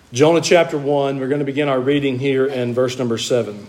Jonah chapter 1, we're going to begin our reading here in verse number 7.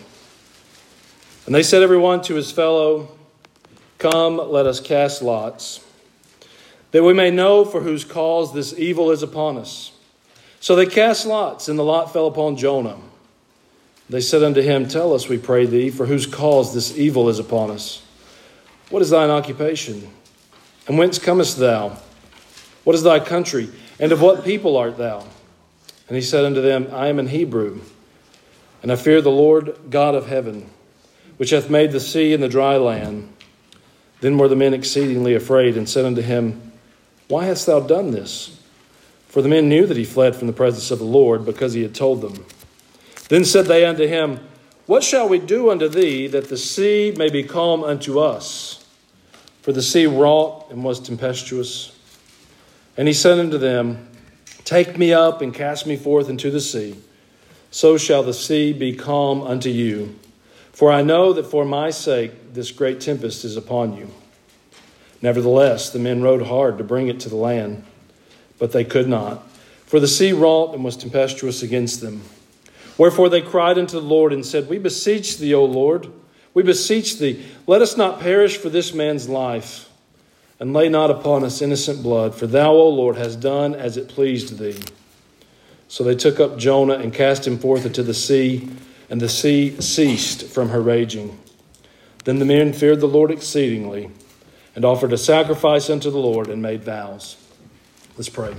And they said everyone to his fellow, "Come, let us cast lots, that we may know for whose cause this evil is upon us." So they cast lots, and the lot fell upon Jonah. They said unto him, "Tell us, we pray thee, for whose cause this evil is upon us. What is thine occupation? And whence comest thou? What is thy country? And of what people art thou?" And he said unto them, "I am an Hebrew, and I fear the Lord God of heaven, which hath made the sea and the dry land." Then were the men exceedingly afraid, and said unto him, "Why hast thou done this?" For the men knew that he fled from the presence of the Lord, because he had told them. Then said they unto him, "What shall we do unto thee, that the sea may be calm unto us?" For the sea wrought and was tempestuous. And he said unto them, "Take me up and cast me forth into the sea. So shall the sea be calm unto you. For I know that for my sake this great tempest is upon you." Nevertheless, the men rowed hard to bring it to the land, but they could not, for the sea wrought and was tempestuous against them. Wherefore they cried unto the Lord and said, "We beseech thee, O Lord, we beseech thee, let us not perish for this man's life, and lay not upon us innocent blood, for thou, O Lord, hast done as it pleased thee." So they took up Jonah and cast him forth into the sea, and the sea ceased from her raging. Then the men feared the Lord exceedingly, and offered a sacrifice unto the Lord, and made vows. Let's pray.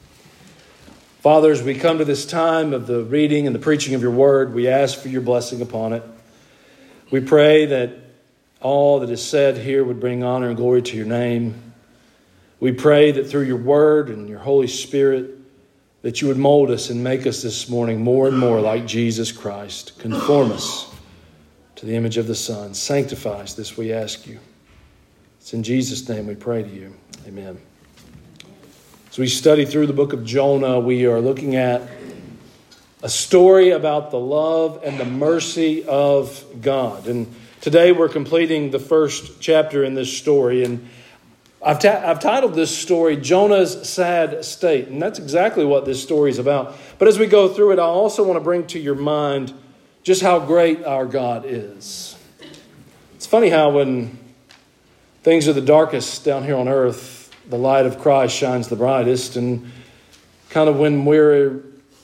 Father, as we come to this time of the reading and the preaching of your word, we ask for your blessing upon it. We pray that all that is said here would bring honor and glory to your name. We pray that through your word and your Holy Spirit, that you would mold us and make us this morning more and more like Jesus Christ. Conform us to the image of the Son. Sanctify us, this we ask you. It's in Jesus' name we pray to you. Amen. As we study through the book of Jonah, we are looking at a story about the love and the mercy of God. And today we're completing the first chapter in this story, and I've titled this story Jonah's Sad State, and that's exactly what this story is about. But as we go through it, I also want to bring to your mind just how great our God is. It's funny how when things are the darkest down here on earth, the light of Christ shines the brightest, and kind of when we're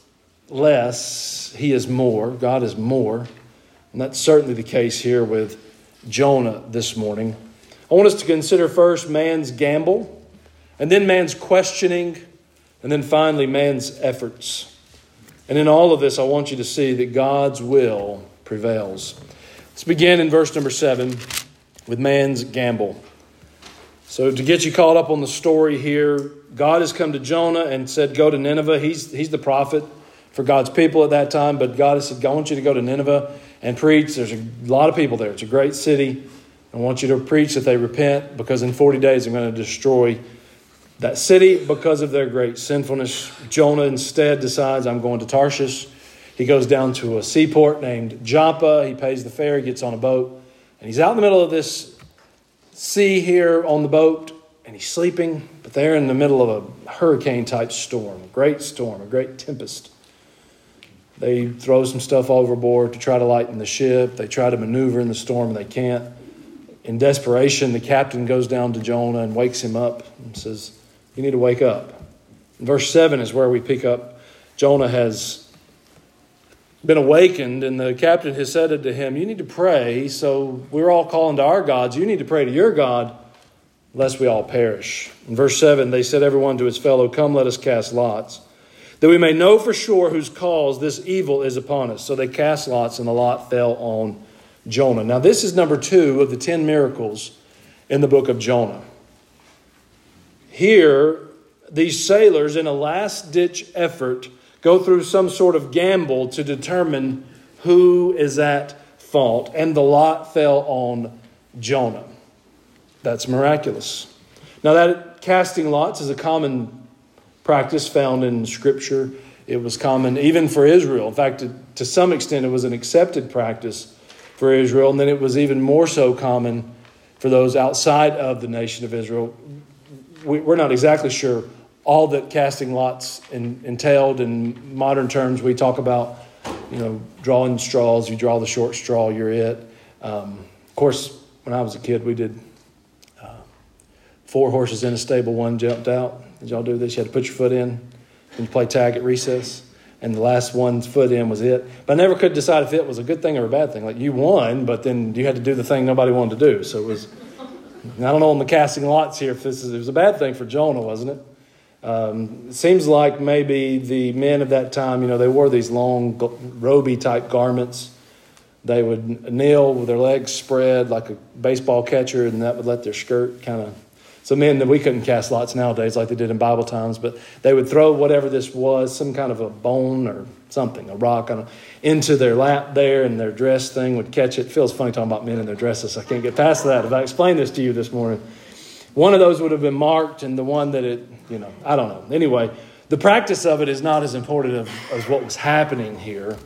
less, He is more, God is more. And that's certainly the case here with Jonah this morning. I want us to consider first man's gamble, and then man's questioning, and then finally man's efforts. And in all of this, I want you to see that God's will prevails. Let's begin in verse number 7 with man's gamble. So to get you caught up on the story here, God has come to Jonah and said, go to Nineveh. He's the prophet for God's people at that time, but God has said, I want you to go to Nineveh and preach. There's a lot of people there. It's a great city. I want you to preach that they repent, because in 40 days I'm going to destroy that city because of their great sinfulness. Jonah instead decides, I'm going to Tarshish. He goes down to a seaport named Joppa. He pays the fare, gets on a boat, and he's out in the middle of this sea here on the boat, and he's sleeping, but they're in the middle of a hurricane-type storm, a great tempest. They throw some stuff overboard to try to lighten the ship. They try to maneuver in the storm, and they can't. In desperation, the captain goes down to Jonah and wakes him up and says, you need to wake up. And verse 7 is where we pick up. Jonah has been awakened, and the captain has said to him, you need to pray. So we're all calling to our gods. You need to pray to your God, lest we all perish. In verse 7, they said everyone to his fellow, come, let us cast lots, that we may know for sure whose cause this evil is upon us. So they cast lots, and the lot fell on Jonah. Now, this is number 2 of the 10 miracles in the book of Jonah. Here, these sailors, in a last-ditch effort, go through some sort of gamble to determine who is at fault. And the lot fell on Jonah. That's miraculous. Now, that casting lots is a common practice found in Scripture. It was common even for Israel. In fact, to some extent, it was an accepted practice for Israel. And then it was even more so common for those outside of the nation of Israel. We're not exactly sure all that casting lots entailed. In modern terms, we talk about, drawing straws. You draw the short straw, you're it. Of course, when I was a kid, we did 4 horses in a stable, one jumped out. Did y'all do this? You had to put your foot in when you play tag at recess, and the last one's foot in was it. But I never could decide if it was a good thing or a bad thing. Like, you won, but then you had to do the thing nobody wanted to do. So it was, I don't know on the casting lots here if it was a bad thing for Jonah, wasn't it? It seems like maybe the men of that time, they wore these long roby type garments. They would kneel with their legs spread like a baseball catcher, and that would let their skirt kind of... So men, that we couldn't cast lots nowadays like they did in Bible times, but they would throw whatever this was, some kind of a bone or something, a rock, into their lap there, and their dress thing would catch it. It feels funny talking about men in their dresses. I can't get past that. If I explain this to you this morning, one of those would have been marked, and the one that I don't know. Anyway, the practice of it is not as important as what was happening here.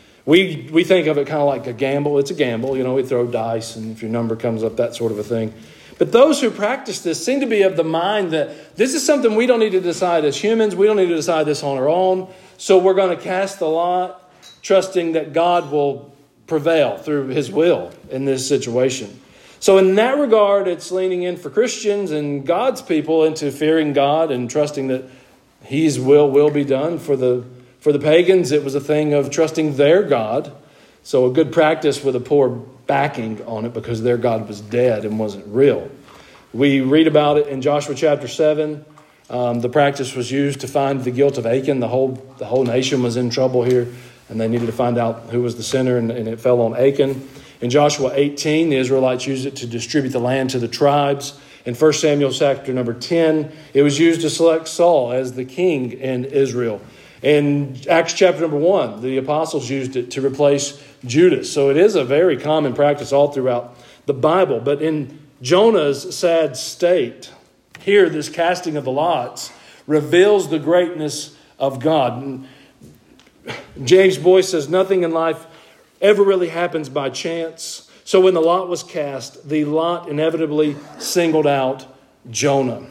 We think of it kind of like a gamble. It's a gamble. We throw dice, and if your number comes up, that sort of a thing. But those who practice this seem to be of the mind that this is something we don't need to decide as humans. We don't need to decide this on our own. So we're going to cast the lot, trusting that God will prevail through his will in this situation. So in that regard, it's leaning in for Christians and God's people into fearing God and trusting that his will be done. For the pagans, it was a thing of trusting their God. So a good practice with a poor backing on it because their God was dead and wasn't real. We read about it in Joshua chapter 7. The practice was used to find the guilt of Achan. The whole nation was in trouble here, and they needed to find out who was the sinner, and it fell on Achan. In Joshua 18, the Israelites used it to distribute the land to the tribes. In 1 Samuel chapter number 10, it was used to select Saul as the king in Israel. In Acts chapter number 1, the apostles used it to replace Judas. So it is a very common practice all throughout the Bible. But in Jonah's sad state, here this casting of the lots reveals the greatness of God. And James Boyce says nothing in life ever really happens by chance. So when the lot was cast, the lot inevitably singled out Jonah.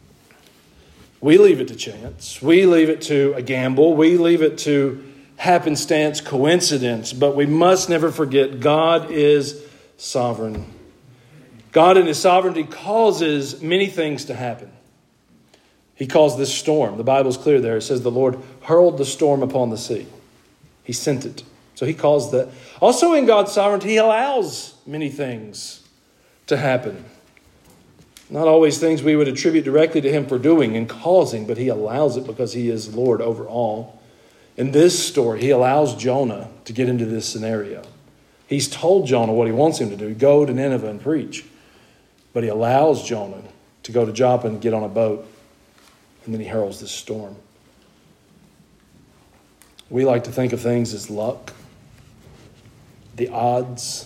We leave it to chance. We leave it to a gamble. We leave it to happenstance, coincidence. But we must never forget God is sovereign. God in his sovereignty causes many things to happen. He caused this storm. The Bible's clear there. It says the Lord hurled the storm upon the sea. He sent it. So he caused that. Also in God's sovereignty, he allows many things to happen. Not always things we would attribute directly to him for doing and causing, but he allows it because he is Lord over all. In this story, he allows Jonah to get into this scenario. He's told Jonah what he wants him to do, go to Nineveh and preach. But he allows Jonah to go to Joppa and get on a boat, and then he hurls this storm. We like to think of things as luck, the odds.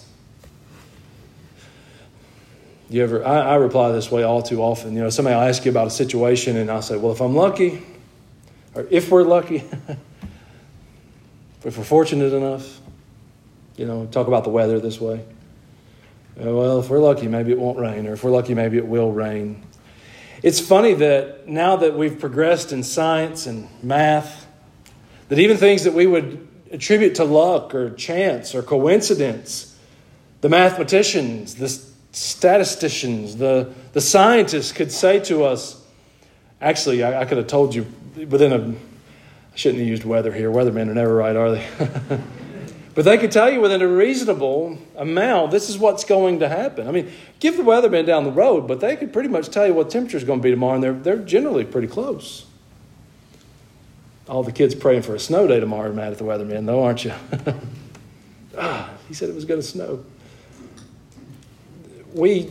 I reply this way all too often. Somebody will ask you about a situation, and I'll say, well, if I'm lucky, or if we're lucky, if we're fortunate enough, talk about the weather this way. Well, if we're lucky, maybe it won't rain, or if we're lucky, maybe it will rain. It's funny that now that we've progressed in science and math, that even things that we would attribute to luck or chance or coincidence, the mathematicians, the statisticians, the scientists could say to us, actually, I could have told you I shouldn't have used weather here. Weathermen are never right, are they? But they could tell you within a reasonable amount, this is what's going to happen. I mean, give the weatherman down the road, but they could pretty much tell you what temperature is going to be tomorrow, and they're generally pretty close. All the kids praying for a snow day tomorrow are mad at the weatherman, though, aren't you? He said it was going to snow. We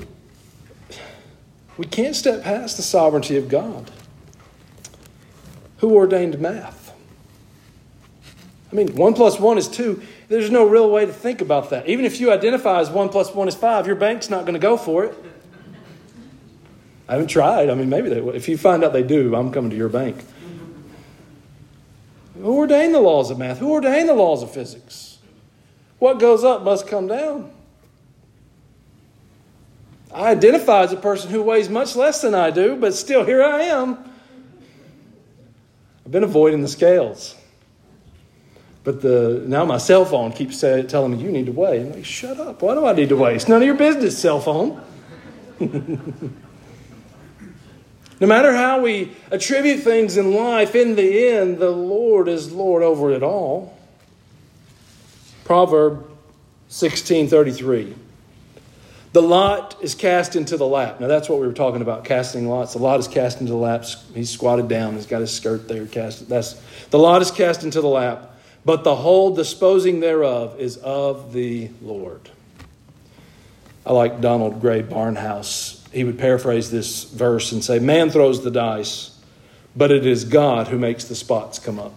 can't step past the sovereignty of God. Who ordained math? 1 plus 1 is 2. There's no real way to think about that. Even if you identify as 1 plus 1 is 5, your bank's not going to go for it. I haven't tried. Maybe they will. If you find out they do, I'm coming to your bank. Who ordained the laws of math? Who ordained the laws of physics? What goes up must come down. I identify as a person who weighs much less than I do, but still here I am. I've been avoiding the scales. But now my cell phone keeps telling me, you need to weigh. I'm like, shut up. Why do I need to weigh? It's none of your business, cell phone. No matter how we attribute things in life, in the end, the Lord is Lord over it all. Proverb 16:33. The lot is cast into the lap. Now that's what we were talking about, casting lots. The lot is cast into the lap. He's squatted down. He's got his skirt there cast. The lot is cast into the lap, but the whole disposing thereof is of the Lord. I like Donald Gray Barnhouse. He would paraphrase this verse and say, man throws the dice, but it is God who makes the spots come up.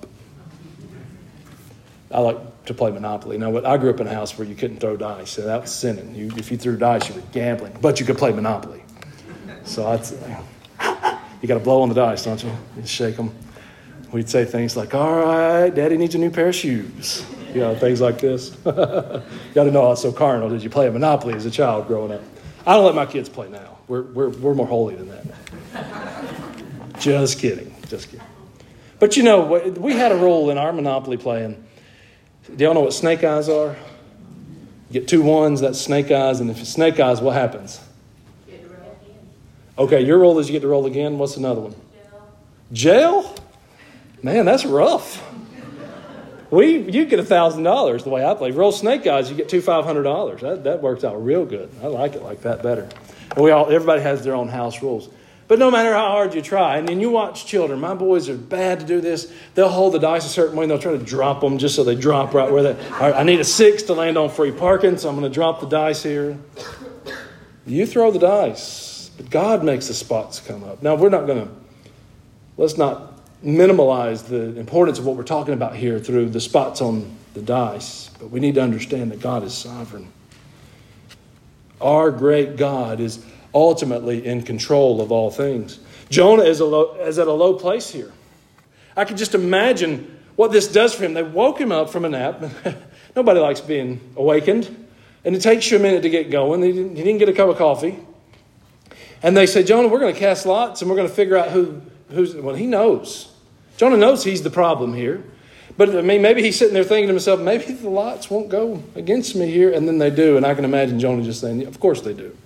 I like to play Monopoly. Now, I grew up in a house where you couldn't throw dice, so that was sinning. If you threw dice, you were gambling, but you could play Monopoly. So you got to blow on the dice, don't you? You shake them. We'd say things like, all right, Daddy needs a new pair of shoes. You know, things like this. Got to know how it's so carnal. Did you play a Monopoly as a child growing up? I don't let my kids play now. We're more holy than that. Just kidding. But you know, we had a rule in our Monopoly playing. Do y'all know what snake eyes are? You get 2 ones, that's snake eyes. And if it's snake eyes, what happens? You get to roll again. Okay, your rule is you get to roll again. What's another one? Jail? Man, that's rough. You get $1,000 the way I play. Roll snake eyes, you get $500. That works out real good. I like it like that better. And everybody has their own house rules. But no matter how hard you try, and then you watch children, my boys are bad to do this. They'll hold the dice a certain way and they'll try to drop them just so they drop right where they. All right, I need a 6 to land on free parking, so I'm going to drop the dice here. You throw the dice, but God makes the spots come up. Now let's not minimize the importance of what we're talking about here through the spots on the dice, but we need to understand that God is sovereign. Our great God is ultimately in control of all things. Jonah is at a low place here. I can just imagine what this does for him. They woke him up from a nap. Nobody likes being awakened. And it takes you a minute to get going. He didn't get a cup of coffee. And they say, Jonah, we're going to cast lots and we're going to figure out who's... Well, he knows. Jonah knows he's the problem here. But I mean, maybe he's sitting there thinking to himself, maybe the lots won't go against me here. And then they do. And I can imagine Jonah just saying, of course they do.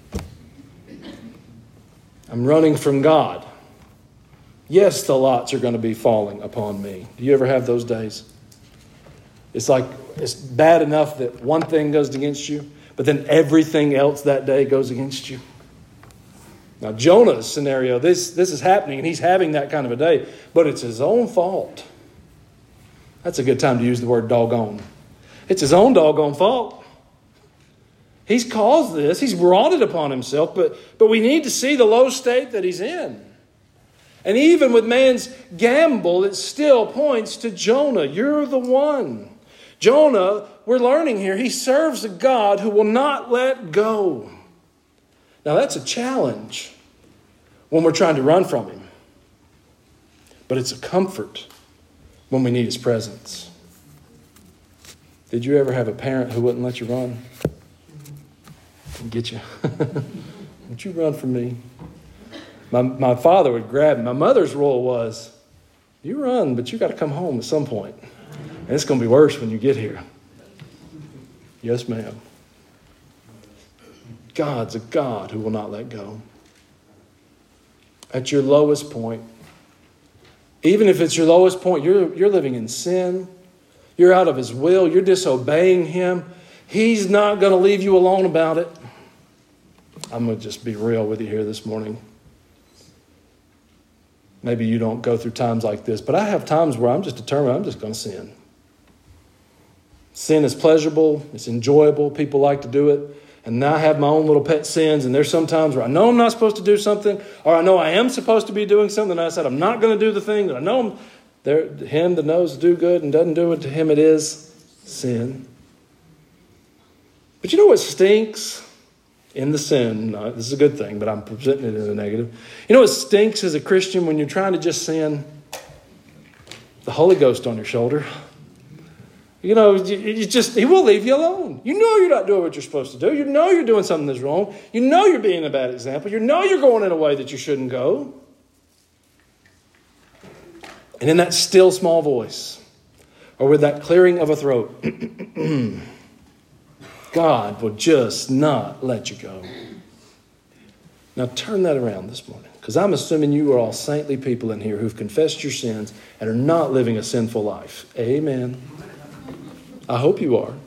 I'm running from God. Yes, the lots are going to be falling upon me. Do you ever have those days? It's like it's bad enough that one thing goes against you, but then everything else that day goes against you. Now, Jonah's scenario, this is happening, and he's having that kind of a day, but it's his own fault. That's a good time to use the word doggone. It's his own doggone fault. He's caused this. He's brought it upon himself, but we need to see the low state that he's in. And even with man's gamble, it still points to Jonah. You're the one. Jonah, we're learning here, he serves a God who will not let go. Now that's a challenge when we're trying to run from him. But it's a comfort when we need his presence. Did you ever have a parent who wouldn't let you run? Get you. Don't you run from me? My father would grab me. My mother's rule was, you run, but you got to come home at some point. And it's going to be worse when you get here. Yes, ma'am. God's a God who will not let go. At your lowest point, even if it's your lowest point, you're living in sin. You're out of his will. You're disobeying him. He's not going to leave you alone about it. I'm going to just be real with you here this morning. Maybe you don't go through times like this, but I have times where I'm just determined I'm just going to sin. Sin is pleasurable. It's enjoyable. People like to do it. And I have my own little pet sins, and there's some times where I know I'm not supposed to do something, or I know I am supposed to be doing something, and I said I'm not going to do the thing that I know him that knows to do good and doesn't do it, to him it is sin. But you know what stinks? In the sin, no, this is a good thing, but I'm presenting it as a negative. You know what stinks as a Christian when you're trying to just sin? The Holy Ghost on your shoulder. You know, he will leave you alone. You know you're not doing what you're supposed to do. You know you're doing something that's wrong. You know you're being a bad example. You know you're going in a way that you shouldn't go. And in that still small voice, or with that clearing of a throat, God will just not let you go. Now turn that around this morning, because I'm assuming you are all saintly people in here who've confessed your sins and are not living a sinful life. Amen. I hope you are.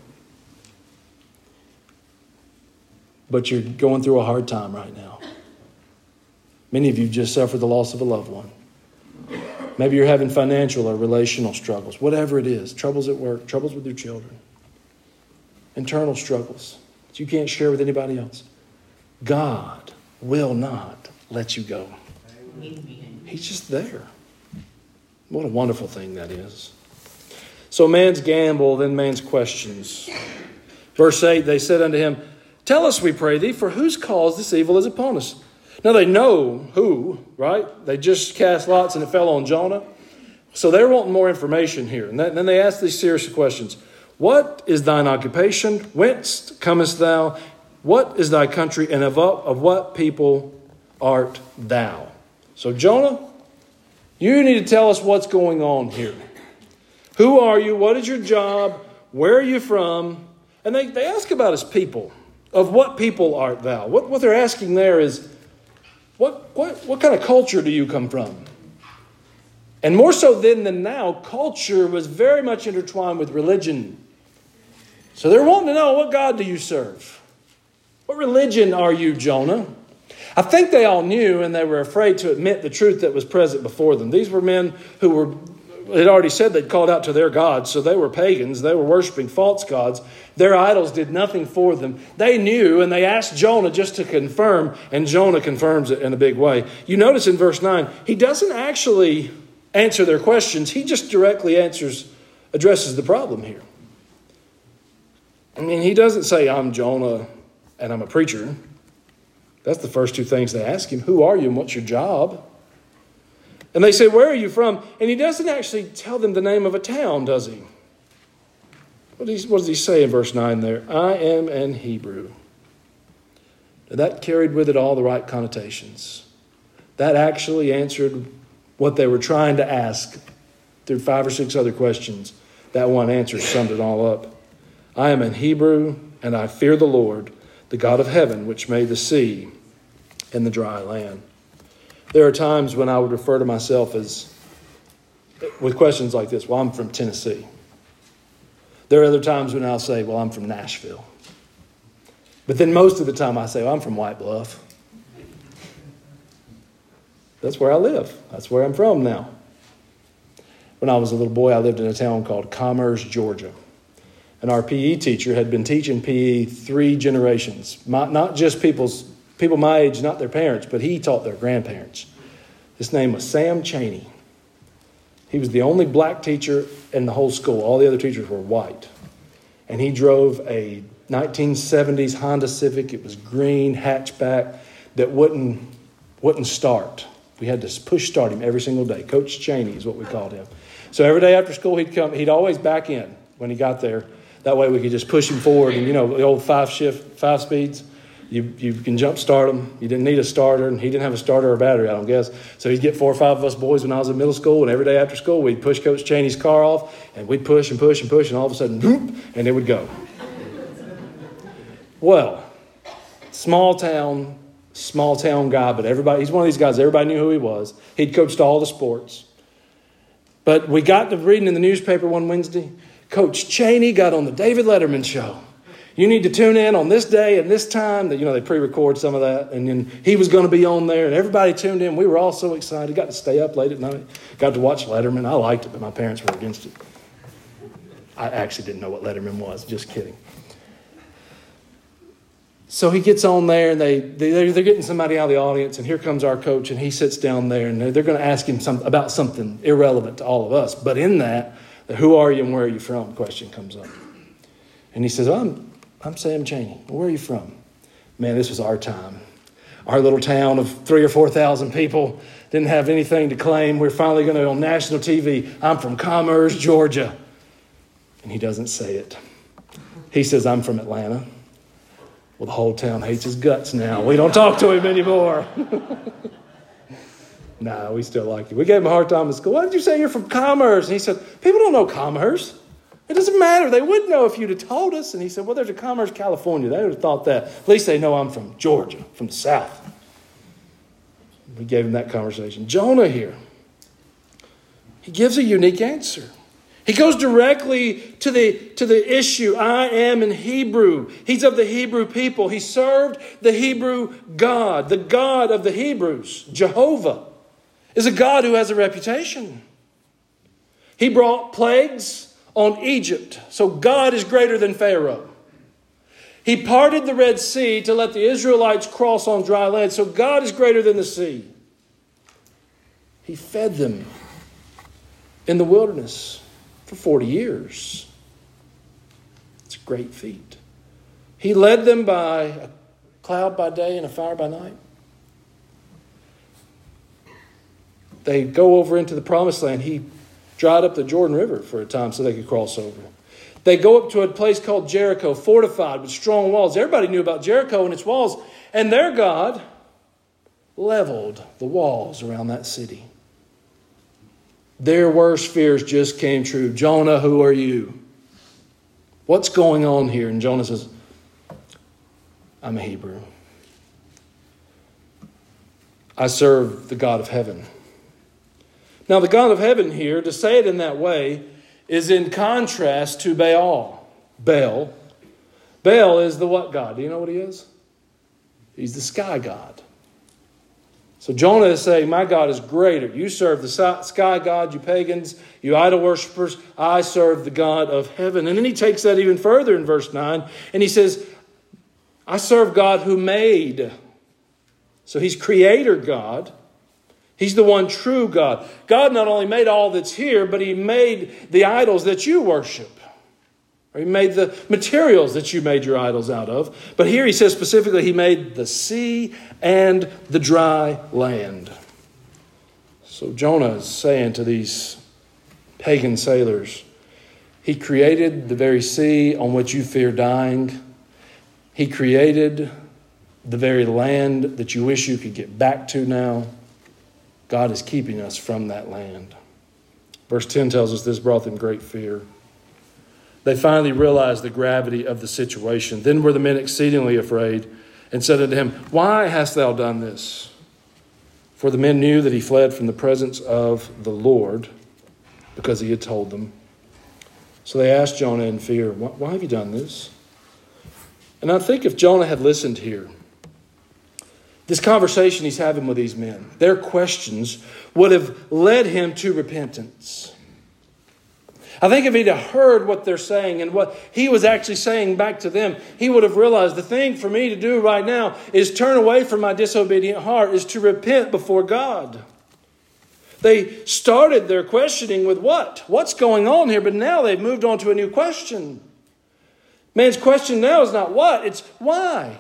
But you're going through a hard time right now. Many of you just suffered the loss of a loved one. Maybe you're having financial or relational struggles, whatever it is, troubles at work, troubles with your children, internal struggles that you can't share with anybody else. God will not let you go. He's just there. What a wonderful thing that is. So man's gamble, then man's questions. Verse 8, they said unto him, tell us, we pray thee, for whose cause this evil is upon us? Now they know who, right? They just cast lots and it fell on Jonah. So they're wanting more information here. And then they ask these serious questions. What is thine occupation? Whence comest thou? What is thy country? And of what people art thou? So Jonah, you need to tell us what's going on here. Who are you? What is your job? Where are you from? And they ask about his people. Of what people art thou? What they're asking there is, what kind of culture do you come from? And more so then than now, culture was very much intertwined with religion. So they're wanting to know, what God do you serve? What religion are you, Jonah? I think they all knew, and they were afraid to admit the truth that was present before them. These were men who had already said they'd called out to their gods, so they were pagans. They were worshiping false gods. Their idols did nothing for them. They knew, and they asked Jonah just to confirm, and Jonah confirms it in a big way. You notice in verse 9, he doesn't actually answer their questions. He just directly addresses the problem here. I mean, he doesn't say, I'm Jonah and I'm a preacher. That's the first two things they ask him. Who are you and what's your job? And they say, where are you from? And he doesn't actually tell them the name of a town, does he? What does he say in verse 9 there? I am an Hebrew. Now, that carried with it all the right connotations. That actually answered what they were trying to ask through 5 or 6 other questions. That one answer summed it all up. I am an Hebrew, and I fear the Lord, the God of heaven, which made the sea and the dry land. There are times when I would refer to myself as, with questions like this, well, I'm from Tennessee. There are other times when I'll say, well, I'm from Nashville. But then most of the time I say, well, I'm from White Bluff. That's where I live. That's where I'm from now. When I was a little boy, I lived in a town called Commerce, Georgia. And our PE teacher had been teaching PE 3 generations. Not just people my age, not their parents, but he taught their grandparents. His name was Sam Chaney. He was the only black teacher in the whole school. All the other teachers were white. And he drove a 1970s Honda Civic. It was green, hatchback, that wouldn't start. We had to push start him every single day. Coach Chaney is what we called him. So every day after school he'd come. He'd always back in when he got there. That way we could just push him forward. And, the old 5 speeds. You can jump start him. You didn't need a starter, and he didn't have a starter or a battery, I don't guess. So he'd get 4 or 5 of us boys when I was in middle school, and every day after school we'd push Coach Chaney's car off, and we'd push and push and push, and all of a sudden, whoop, and it would go. Well, small town guy, but he's one of these guys, everybody knew who he was. He'd coached all the sports. But we got to reading in the newspaper one Wednesday, Coach Chaney got on the David Letterman show. You need to tune in on this day and this time. That they pre-record some of that. And then he was going to be on there. And everybody tuned in. We were all so excited. Got to stay up late at night. Got to watch Letterman. I liked it, but my parents were against it. I actually didn't know what Letterman was. Just kidding. So he gets on there, and they're getting somebody out of the audience. And here comes our coach, and he sits down there. And they're going to ask him about something irrelevant to all of us. But in that, the who are you and where are you from question comes up. And he says, I'm Sam Chaney. Where are you from? Man, this was our time. Our little town of 3,000 or 4,000 people didn't have anything to claim. We're finally going to be on national TV. I'm from Commerce, Georgia. And he doesn't say it. He says, I'm from Atlanta. Well, the whole town hates his guts now. We don't talk to him anymore. No, we still like you. We gave him a hard time at school. Why did you say you're from Commerce? And he said, people don't know Commerce. It doesn't matter. They would know if you'd have told us. And he said, well, there's a Commerce, California. They would have thought that. At least they know I'm from Georgia, from the South. We gave him that conversation. Jonah here, he gives a unique answer. He goes directly to the issue. I am in Hebrew. He's of the Hebrew people. He served the Hebrew God, the God of the Hebrews. Jehovah is a God who has a reputation. He brought plagues on Egypt. So God is greater than Pharaoh. He parted the Red Sea to let the Israelites cross on dry land. So God is greater than the sea. He fed them in the wilderness for 40 years. It's a great feat. He led them by a cloud by day and a fire by night. They go over into the promised land. He dried up the Jordan River for a time so they could cross over. They go up to a place called Jericho, fortified with strong walls. Everybody knew about Jericho and its walls. And their God leveled the walls around that city. Their worst fears just came true. Jonah, who are you? What's going on here? And Jonah says, I'm a Hebrew. I serve the God of heaven. Now, the God of heaven here, to say it in that way, is in contrast to Baal. Baal is the what God? Do you know what he is? He's the sky god. So Jonah is saying, my God is greater. You serve the sky god, you pagans, you idol worshippers. I serve the God of heaven. And then he takes that even further in verse 9. And he says, I serve God who made. So he's creator God. He's the one true God. God not only made all that's here, but he made the idols that you worship. Or he made the materials that you made your idols out of. But here he says specifically he made the sea and the dry land. So Jonah is saying to these pagan sailors, he created the very sea on which you fear dying. He created the very land that you wish you could get back to now. God is keeping us from that land. Verse 10 tells us this brought them great fear. They finally realized the gravity of the situation. Then were the men exceedingly afraid and said unto him, why hast thou done this? For the men knew that he fled from the presence of the Lord because he had told them. So they asked Jonah in fear, why have you done this? And I think if Jonah had listened here, this conversation he's having with these men, their questions would have led him to repentance. I think if he'd have heard what they're saying and what he was actually saying back to them, he would have realized the thing for me to do right now is turn away from my disobedient heart, is to repent before God. They started their questioning with what? What's going on here? But now they've moved on to a new question. Man's question now is not what, it's why.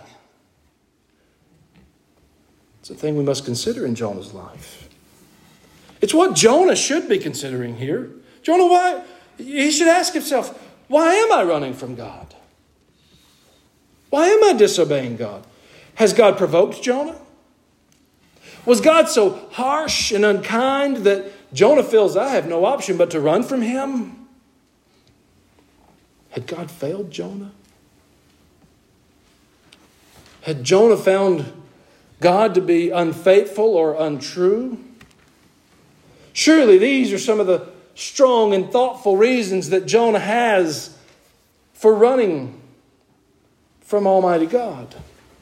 It's a thing we must consider in Jonah's life. It's what Jonah should be considering here. Jonah, why? He should ask himself, why am I running from God? Why am I disobeying God? Has God provoked Jonah? Was God so harsh and unkind that Jonah feels I have no option but to run from him? Had God failed Jonah? Had Jonah found God to be unfaithful or untrue? Surely these are some of the strong and thoughtful reasons that Jonah has for running from Almighty God.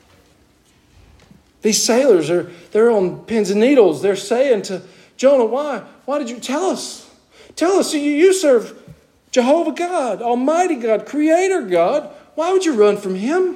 These sailors they're on pins and needles. They're saying to Jonah, why did you tell us? Tell us, you serve Jehovah God, Almighty God, Creator God. Why would you run from him?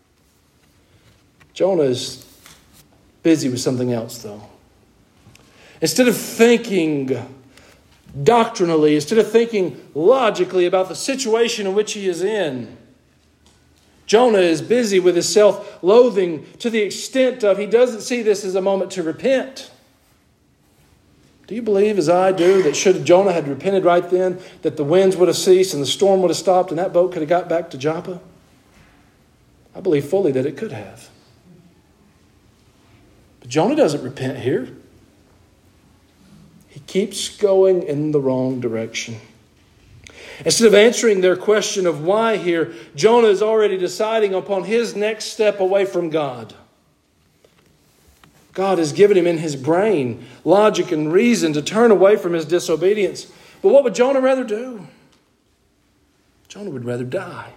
Jonah is busy with something else, though. Instead of thinking doctrinally, instead of thinking logically about the situation in which he is in, Jonah is busy with his self-loathing to the extent of he doesn't see this as a moment to repent. Do you believe, as I do, that should Jonah had repented right then, that the winds would have ceased and the storm would have stopped and that boat could have got back to Joppa? I believe fully that it could have. But Jonah doesn't repent here. He keeps going in the wrong direction. Instead of answering their question of why here, Jonah is already deciding upon his next step away from God. God has given him in his brain logic and reason to turn away from his disobedience. But what would Jonah rather do? Jonah would rather die.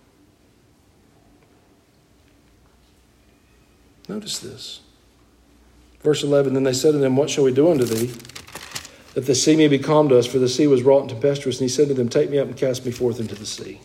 Notice this. Verse 11, then they said to them, what shall we do unto thee, that the sea may be calm to us? For the sea was wrought and tempestuous. And he said to them, take me up and cast me forth into the sea.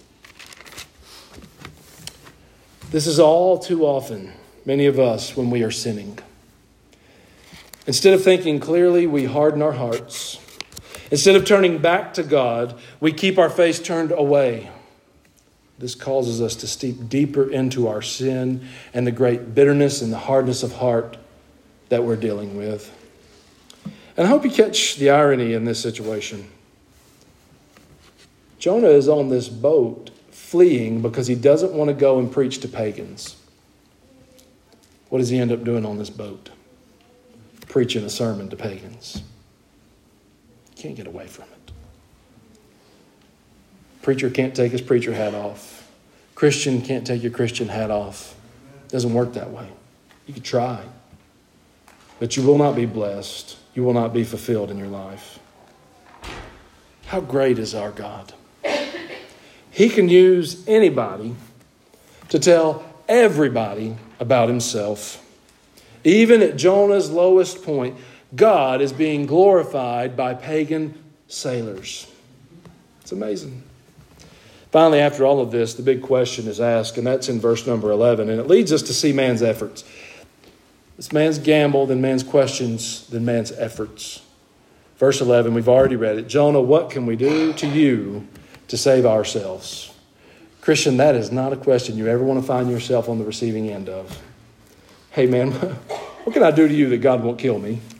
This is all too often, many of us, when we are sinning. Instead of thinking clearly, we harden our hearts. Instead of turning back to God, we keep our face turned away. This causes us to steep deeper into our sin and the great bitterness and the hardness of heart that we're dealing with. And I hope you catch the irony in this situation. Jonah is on this boat fleeing because he doesn't want to go and preach to pagans. What does he end up doing on this boat? Preaching a sermon to pagans. Can't get away from it. Preacher can't take his preacher hat off. Christian can't take your Christian hat off. It doesn't work that way. You can try. But you will not be blessed. You will not be fulfilled in your life. How great is our God? He can use anybody to tell everybody about himself. Even at Jonah's lowest point, God is being glorified by pagan sailors. It's amazing. Finally, after all of this, the big question is asked, and that's in verse number 11. And it leads us to see man's efforts. It's man's gamble, then man's questions, then man's efforts. Verse 11, we've already read it. Jonah, what can we do to you to save ourselves? Christian, that is not a question you ever want to find yourself on the receiving end of. Hey man, what can I do to you that God won't kill me?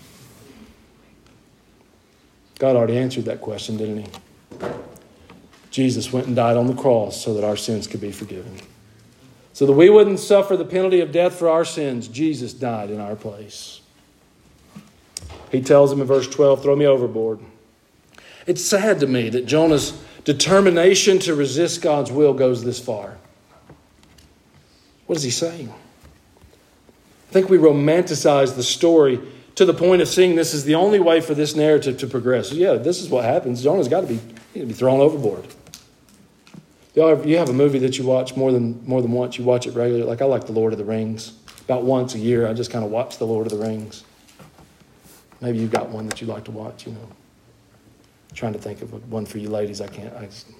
God already answered that question, didn't he? Jesus went and died on the cross so that our sins could be forgiven. So that we wouldn't suffer the penalty of death for our sins, Jesus died in our place. He tells him in verse 12, throw me overboard. It's sad to me that Jonah's determination to resist God's will goes this far. What is he saying? I think we romanticize the story to the point of seeing this as the only way for this narrative to progress. Yeah, this is what happens. Jonah's got to be thrown overboard. You have a movie that you watch more than once. You watch it regularly. Like I like The Lord of the Rings. About once a year, I just kind of watch The Lord of the Rings. Maybe you've got one that you like to watch, you know. I'm trying to think of one for you ladies. I can't.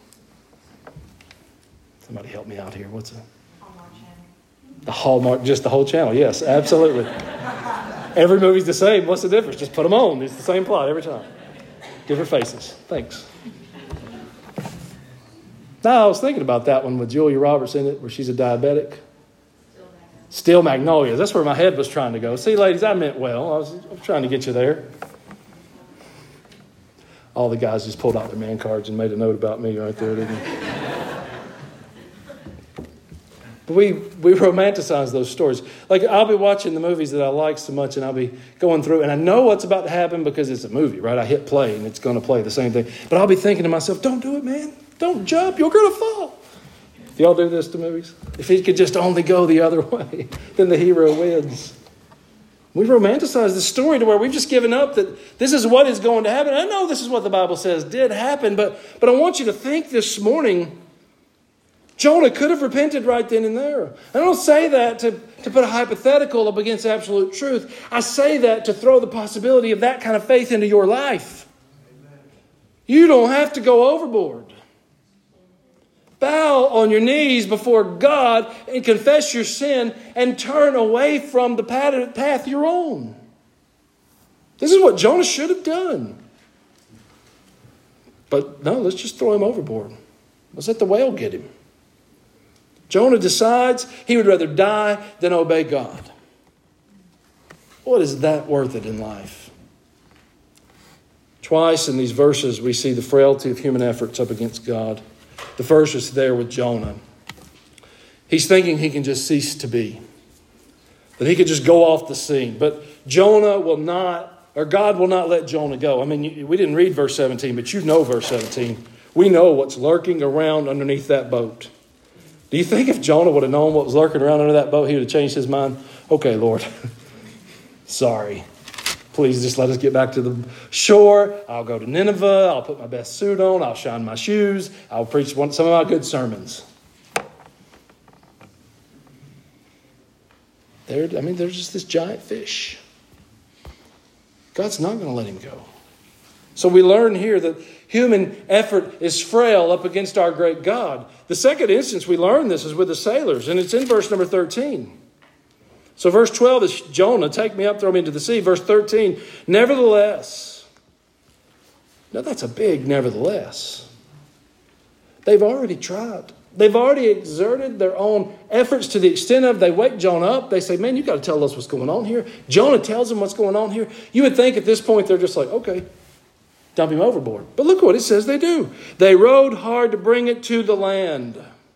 Somebody help me out here. What's a Hallmark channel? The Hallmark, just the whole channel. Yes, absolutely. Every movie's the same. What's the difference? Just put them on. It's the same plot every time. Different faces. Thanks. Now, I was thinking about that one with Julia Roberts in it, where she's a diabetic. Steel Magnolias. That's where my head was trying to go. See, ladies, I meant well. I was trying to get you there. All the guys just pulled out their man cards and made a note about me right there, didn't they? But we romanticize those stories. Like, I'll be watching the movies that I like so much, and I'll be going through, and I know what's about to happen because it's a movie, right? I hit play, and it's going to play the same thing. But I'll be thinking to myself, don't do it, man. Don't jump. You're going to fall. Do y'all do this to movies? If he could just only go the other way, then the hero wins. We romanticize the story to where we've just given up that this is what is going to happen. I know this is what the Bible says did happen, but I want you to think this morning, Jonah could have repented right then and there. I don't say that to put a hypothetical up against absolute truth. I say that to throw the possibility of that kind of faith into your life. You don't have to go overboard. Bow on your knees before God and confess your sin and turn away from the path you're on. This is what Jonah should have done. But no, let's just throw him overboard. Let's let the whale get him. Jonah decides he would rather die than obey God. What is that worth it in life? Twice in these verses we see the frailty of human efforts up against God. The first is there with Jonah. He's thinking he can just cease to be. That he could just go off the scene. But Jonah will not or God will not let Jonah go. I mean, we didn't read verse 17, but you know verse 17. We know what's lurking around underneath that boat. Do you think if Jonah would have known what was lurking around under that boat, he would have changed his mind? Okay, Lord, sorry. Please just let us get back to the shore. I'll go to Nineveh. I'll put my best suit on. I'll shine my shoes. I'll preach some of my good sermons. There's just this giant fish. God's not going to let him go. So we learn here that human effort is frail up against our great God. The second instance we learn this is with the sailors, and it's in verse number 13. So verse 12 is Jonah, take me up, throw me into the sea. Verse 13, nevertheless. Now that's a big nevertheless. They've already tried. They've already exerted their own efforts to the extent of they wake Jonah up. They say, man, you got to tell us what's going on here. Jonah tells them what's going on here. You would think at this point they're just like, okay, dump him overboard. But look what it says they do. They rowed hard to bring it to the land.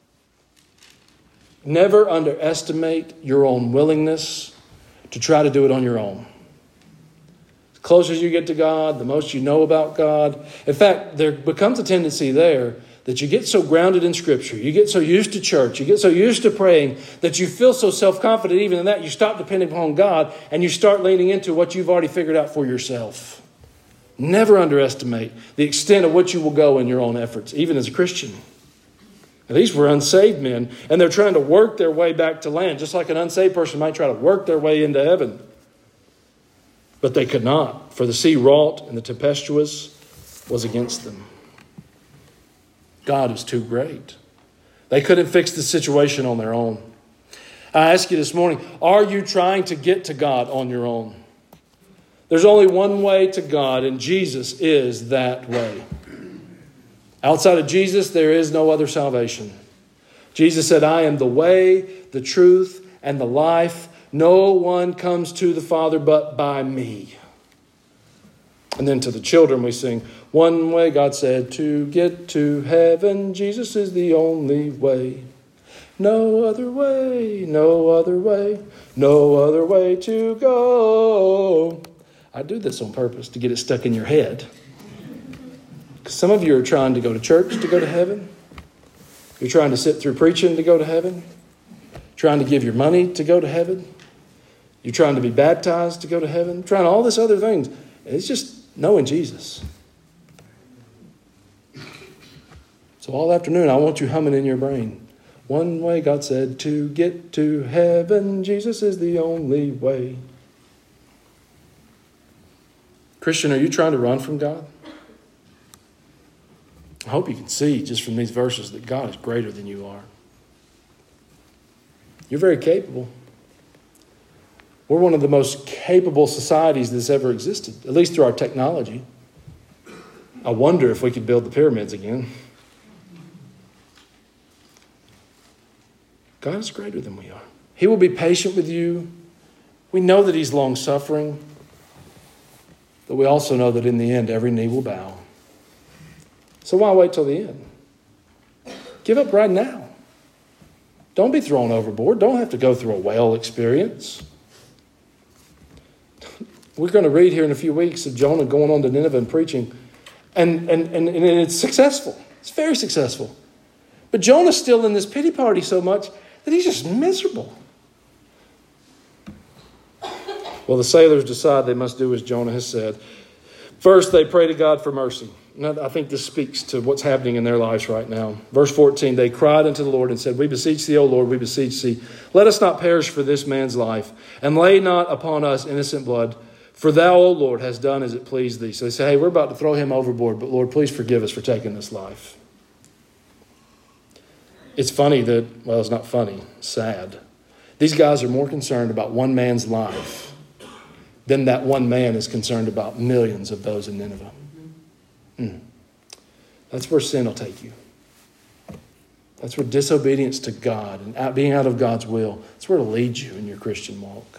Never underestimate your own willingness to try to do it on your own. The closer you get to God, the most you know about God. In fact, there becomes a tendency there that you get so grounded in Scripture, you get so used to church, you get so used to praying that you feel so self-confident even in that, you stop depending upon God and you start leaning into what you've already figured out for yourself. Never underestimate the extent of what you will go in your own efforts, even as a Christian. Now, these were unsaved men, and they're trying to work their way back to land, just like an unsaved person might try to work their way into heaven. But they could not, for the sea wrought and the tempestuous was against them. God is too great. They couldn't fix the situation on their own. I ask you this morning, are you trying to get to God on your own? There's only one way to God, and Jesus is that way. Outside of Jesus, there is no other salvation. Jesus said, I am the way, the truth, and the life. No one comes to the Father but by me. And then to the children we sing, one way, God said, to get to heaven, Jesus is the only way. No other way, no other way, no other way to go. I do this on purpose to get it stuck in your head. Some of you are trying to go to church to go to heaven. You're trying to sit through preaching to go to heaven. Trying to give your money to go to heaven. You're trying to be baptized to go to heaven. Trying all this other things. It's just knowing Jesus. So all afternoon, I want you humming in your brain. One way, God said, to get to heaven, Jesus is the only way. Christian, are you trying to run from God? I hope you can see just from these verses that God is greater than you are. You're very capable. We're one of the most capable societies that's ever existed, at least through our technology. I wonder if we could build the pyramids again. God is greater than we are. He will be patient with you. We know that He's long-suffering, but we also know that in the end, every knee will bow. So why wait till the end? Give up right now. Don't be thrown overboard. Don't have to go through a whale experience. We're going to read here in a few weeks of Jonah going on to Nineveh and preaching. And it's successful. It's very successful. But Jonah's still in this pity party so much that he's just miserable. Well, the sailors decide they must do as Jonah has said. First, they pray to God for mercy. Now, I think this speaks to what's happening in their lives right now. Verse 14, they cried unto the Lord and said, we beseech thee, O Lord, we beseech thee. Let us not perish for this man's life, and lay not upon us innocent blood. For thou, O Lord, hast done as it pleased thee. So they say, hey, we're about to throw him overboard, but Lord, please forgive us for taking this life. It's funny that, well, it's not funny, sad. These guys are more concerned about one man's life than that one man is concerned about millions of those in Nineveh. That's where sin will take you. That's where disobedience to God and being out of God's will, that's where it'll lead you in your Christian walk.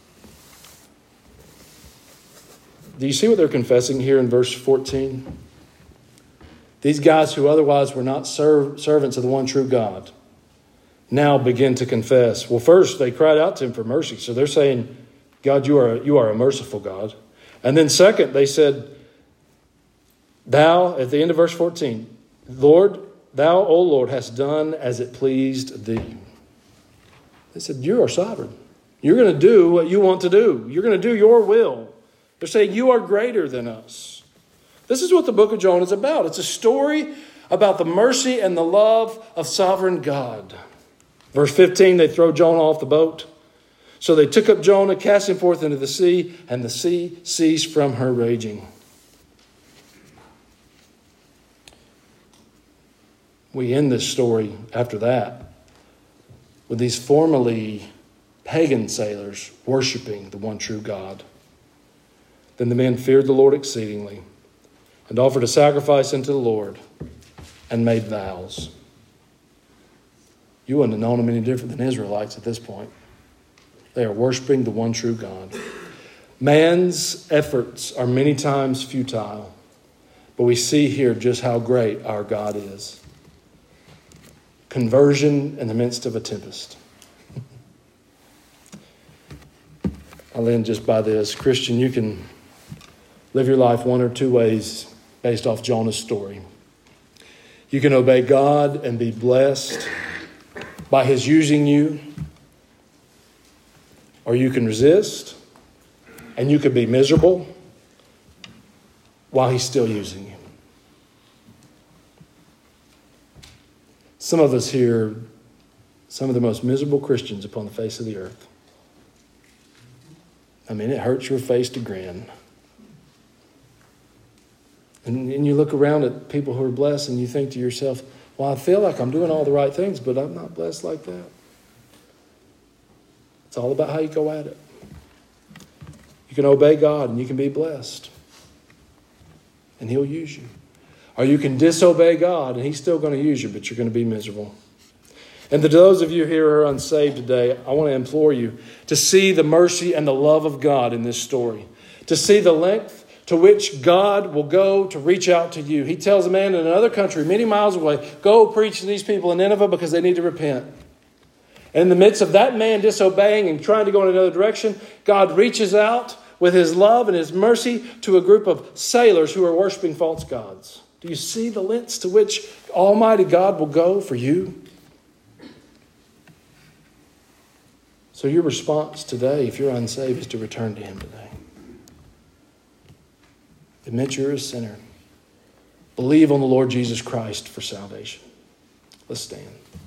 Do you see what they're confessing here in verse 14? These guys who otherwise were not servants of the one true God now begin to confess. Well, first they cried out to him for mercy. So they're saying, God, you are a merciful God. And then second, they said, thou, at the end of verse 14, Lord, thou, O Lord, hast done as it pleased thee. They said, you are sovereign. You're going to do what you want to do. You're going to do your will. They're saying you are greater than us. This is what the book of Jonah is about. It's a story about the mercy and the love of sovereign God. Verse 15, they throw Jonah off the boat. So they took up Jonah, cast him forth into the sea, and the sea ceased from her raging. We end this story after that with these formerly pagan sailors worshiping the one true God. Then the men feared the Lord exceedingly and offered a sacrifice unto the Lord and made vows. You wouldn't have known them any different than Israelites at this point. They are worshiping the one true God. Man's efforts are many times futile, but we see here just how great our God is. Conversion in the midst of a tempest. I'll end just by this. Christian, you can live your life one or two ways based off Jonah's story. You can obey God and be blessed by his using you, or you can resist and you could be miserable while he's still using you. Some of us here, some of the most miserable Christians upon the face of the earth. I mean, it hurts your face to grin. And you look around at people who are blessed and you think to yourself, well, I feel like I'm doing all the right things, but I'm not blessed like that. It's all about how you go at it. You can obey God and you can be blessed. And he'll use you. Or you can disobey God and he's still going to use you, but you're going to be miserable. And to those of you here who are unsaved today, I want to implore you to see the mercy and the love of God in this story. To see the length to which God will go to reach out to you. He tells a man in another country many miles away, go preach to these people in Nineveh because they need to repent. And in the midst of that man disobeying and trying to go in another direction, God reaches out with his love and his mercy to a group of sailors who are worshiping false gods. Do you see the lengths to which Almighty God will go for you? So your response today, if you're unsaved, is to return to him today. Admit you're a sinner. Believe on the Lord Jesus Christ for salvation. Let's stand.